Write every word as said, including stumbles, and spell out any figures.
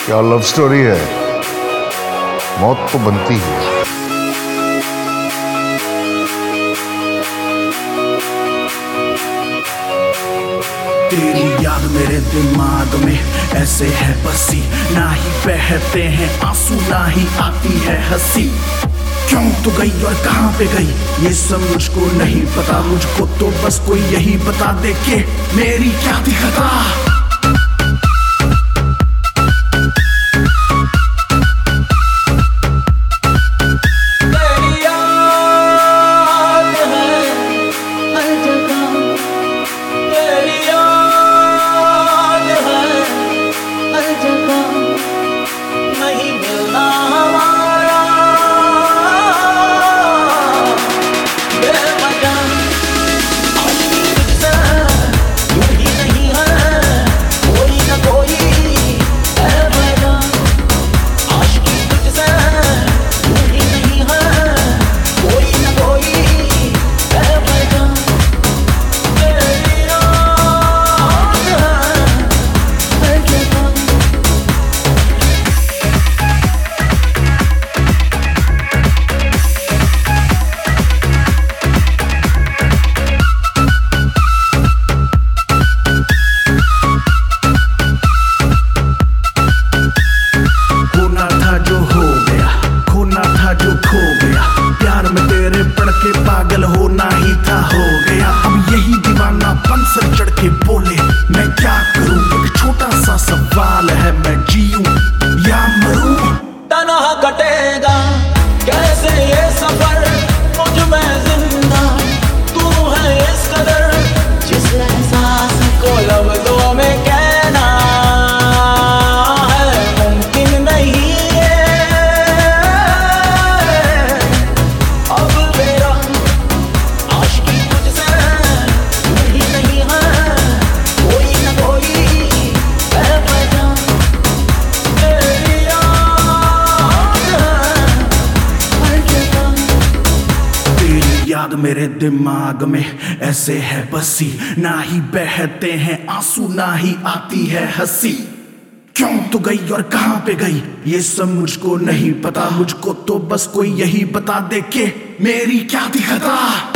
क्या love story है, मौत तो बनती है। तेरी याद मेरे दिमाग में ऐसे है बसी, ना ही बहते हैं आंसू ना ही आती है हंसी। क्यों तो गई और कहां पे गई ये सब मुझको नहीं पता, मुझको तो बस कोई यही बता दे कि मेरी क्या थी खता। पागल होना ही था हो गया, अब यही दीवानापन सर चढ़ के बोले मैं क्या करूं। एक छोटा सा सवाल है, मैं जीऊं या मरूं। तन्हा कटेगा कैसे ये सफर, मुझ में जिंदा तू है इस कदर, जिस एहसास को लफ्जों में कहना है मुमकिन नहीं है। अब मेरा आशिकी तुझसे नहीं नहीं है, कोई ना कोई है वजह तेरी याद हर जगह। तेरी याद मेरे दिमाग में ऐसे है बसी, ना ही बहते हैं आंसू ना ही आती है हंसी। क्यों तो गई और कहां पे गई ये सब मुझको नहीं पता, मुझको तो बस कोई यही बता दे कि मेरी क्या थी खता।